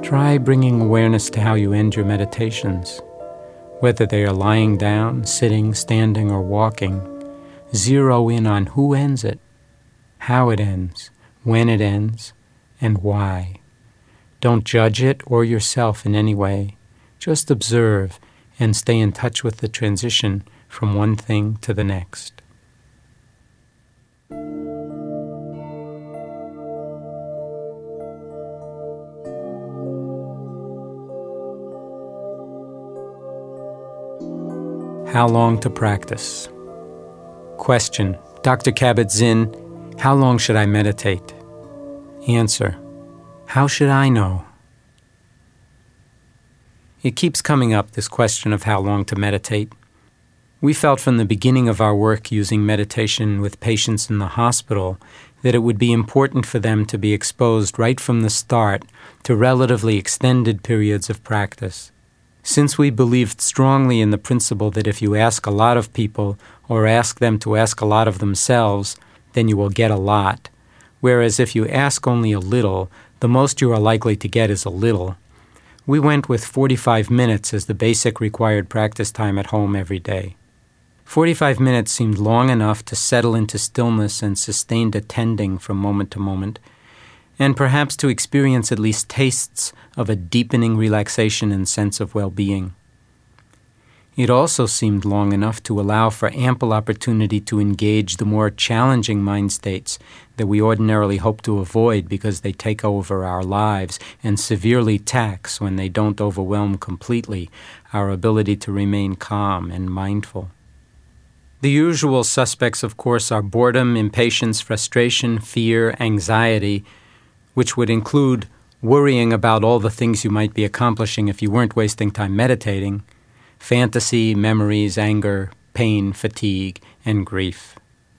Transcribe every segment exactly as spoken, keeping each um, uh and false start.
Try bringing awareness to how you end your meditations. Whether they are lying down, sitting, standing, or walking, zero in on who ends it, how it ends, when it ends, and why. Don't judge it or yourself in any way. Just observe and stay in touch with the transition from one thing to the next. How long to practice? Question: Doctor Kabat-Zinn, how long should I meditate? Answer: how should I know? It keeps coming up, this question of how long to meditate. We felt from the beginning of our work using meditation with patients in the hospital that it would be important for them to be exposed right from the start to relatively extended periods of practice. Since we believed strongly in the principle that if you ask a lot of people or ask them to ask a lot of themselves, then you will get a lot, whereas if you ask only a little, the most you are likely to get is a little. We went with forty-five minutes as the basic required practice time at home every day. forty-five minutes seemed long enough to settle into stillness and sustained attending from moment to moment, and perhaps to experience at least tastes of a deepening relaxation and sense of well-being. It also seemed long enough to allow for ample opportunity to engage the more challenging mind states that we ordinarily hope to avoid because they take over our lives and severely tax, when they don't overwhelm completely, our ability to remain calm and mindful. The usual suspects, of course, are boredom, impatience, frustration, fear, anxiety, which would include worrying about all the things you might be accomplishing if you weren't wasting time meditating, fantasy, memories, anger, pain, fatigue, and grief.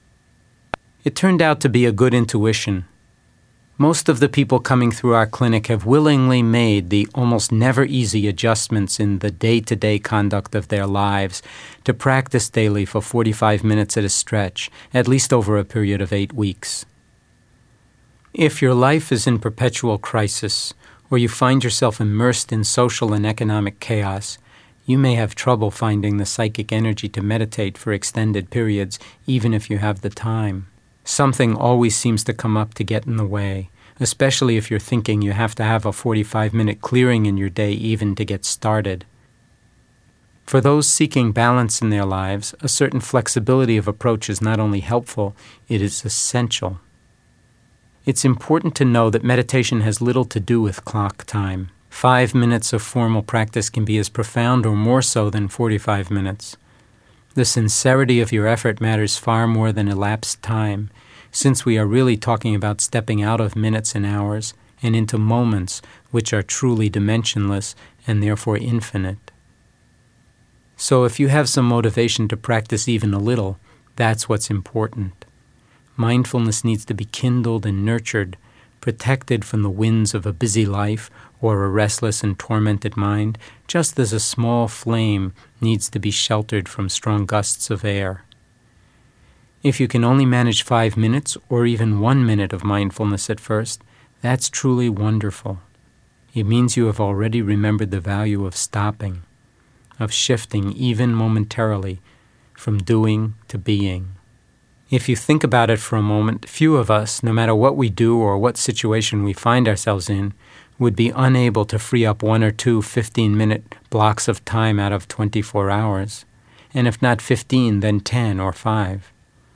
It turned out to be a good intuition. Most of the people coming through our clinic have willingly made the almost never easy adjustments in the day-to-day conduct of their lives to practice daily for forty-five minutes at a stretch, at least over a period of eight weeks. If your life is in perpetual crisis, or you find yourself immersed in social and economic chaos, you may have trouble finding the psychic energy to meditate for extended periods, even if you have the time. Something always seems to come up to get in the way, especially if you're thinking you have to have a forty-five minute clearing in your day even to get started. For those seeking balance in their lives, a certain flexibility of approach is not only helpful, it is essential. It's important to know that meditation has little to do with clock time. Five minutes of formal practice can be as profound or more so than forty-five minutes. The sincerity of your effort matters far more than elapsed time, since we are really talking about stepping out of minutes and hours and into moments which are truly dimensionless and therefore infinite. So if you have some motivation to practice even a little, that's what's important. Mindfulness needs to be kindled and nurtured, protected from the winds of a busy life or a restless and tormented mind, just as a small flame needs to be sheltered from strong gusts of air. If you can only manage five minutes or even one minute of mindfulness at first, that's truly wonderful. It means you have already remembered the value of stopping, of shifting even momentarily from doing to being. If you think about it for a moment, few of us, no matter what we do or what situation we find ourselves in, would be unable to free up one or two fifteen-minute blocks of time out of twenty-four hours, and if not fifteen, then ten or five.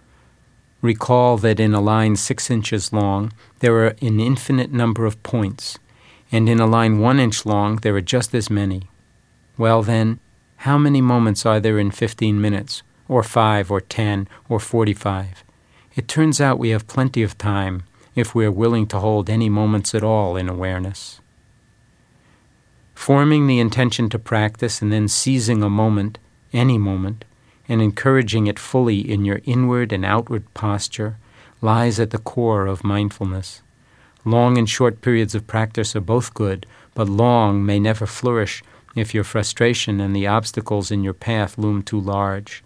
Recall that in a line six inches long, there are an infinite number of points, and in a line one inch long, there are just as many. Well then, how many moments are there in fifteen minutes? Or five, or ten, or forty-five. It turns out we have plenty of time if we are willing to hold any moments at all in awareness. Forming the intention to practice and then seizing a moment, any moment, and encouraging it fully in your inward and outward posture lies at the core of mindfulness. Long and short periods of practice are both good, but long may never flourish if your frustration and the obstacles in your path loom too large.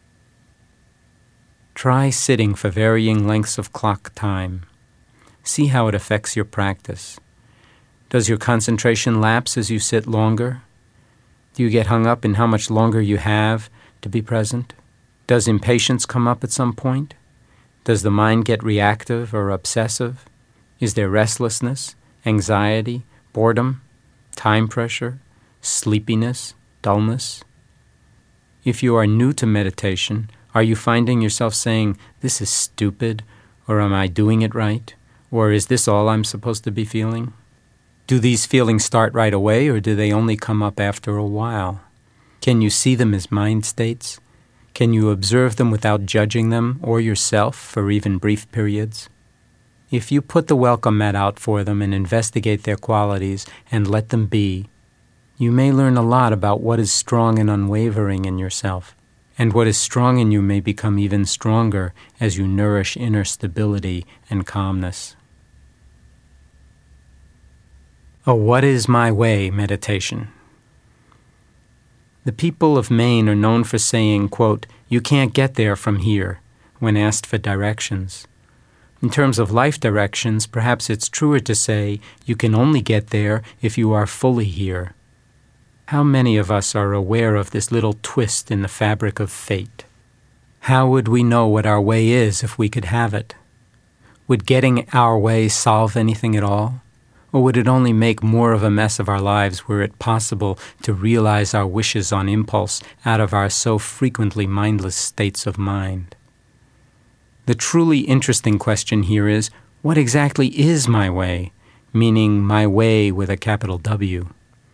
Try sitting for varying lengths of clock time. See how it affects your practice. Does your concentration lapse as you sit longer? Do you get hung up in how much longer you have to be present? Does impatience come up at some point? Does the mind get reactive or obsessive? Is there restlessness, anxiety, boredom, time pressure, sleepiness, dullness? If you are new to meditation, are you finding yourself saying, "This is stupid," or "Am I doing it right?" or "Is this all I'm supposed to be feeling?" Do these feelings start right away, or do they only come up after a while? Can you see them as mind states? Can you observe them without judging them or yourself for even brief periods? If you put the welcome mat out for them and investigate their qualities and let them be, you may learn a lot about what is strong and unwavering in yourself, and what is strong in you may become even stronger as you nourish inner stability and calmness. A what is my way meditation. The people of Maine are known for saying, quote, "You can't get there from here," when asked for directions. In terms of life directions, perhaps it's truer to say, you can only get there if you are fully here. How many of us are aware of this little twist in the fabric of fate? How would we know what our way is if we could have it? Would getting our way solve anything at all? Or would it only make more of a mess of our lives were it possible to realize our wishes on impulse out of our so frequently mindless states of mind? The truly interesting question here is, what exactly is my way? Meaning my way with a capital W.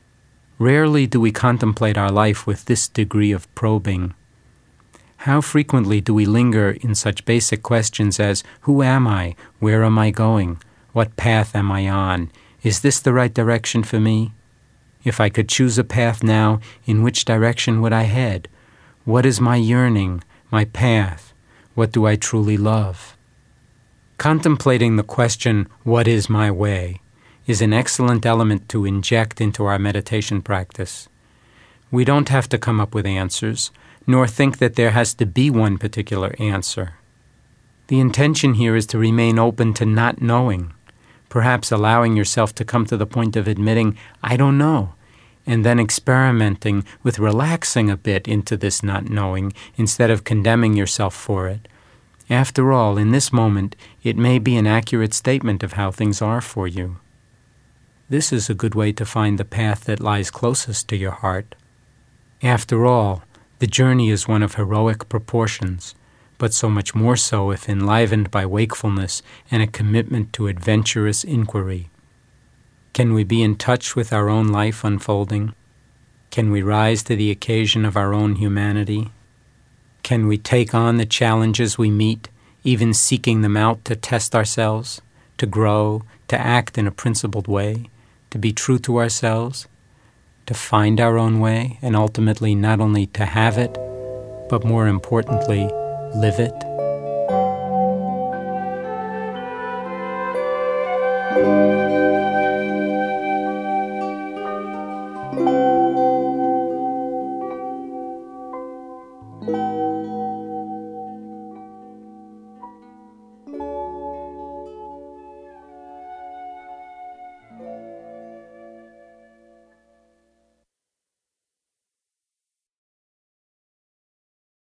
Rarely do we contemplate our life with this degree of probing. How frequently do we linger in such basic questions as, who am I? Where am I going? What path am I on? Is this the right direction for me? If I could choose a path now, in which direction would I head? What is my yearning, my path? What do I truly love? Contemplating the question, what is my way, is an excellent element to inject into our meditation practice. We don't have to come up with answers, nor think that there has to be one particular answer. The intention here is to remain open to not knowing, perhaps allowing yourself to come to the point of admitting, I don't know, and then experimenting with relaxing a bit into this not knowing instead of condemning yourself for it. After all, in this moment, it may be an accurate statement of how things are for you. This is a good way to find the path that lies closest to your heart. After all, the journey is one of heroic proportions, but so much more so if enlivened by wakefulness and a commitment to adventurous inquiry. Can we be in touch with our own life unfolding? Can we rise to the occasion of our own humanity? Can we take on the challenges we meet, even seeking them out to test ourselves, to grow, to act in a principled way, to be true to ourselves, to find our own way, and ultimately not only to have it, but more importantly, live it? Thank you.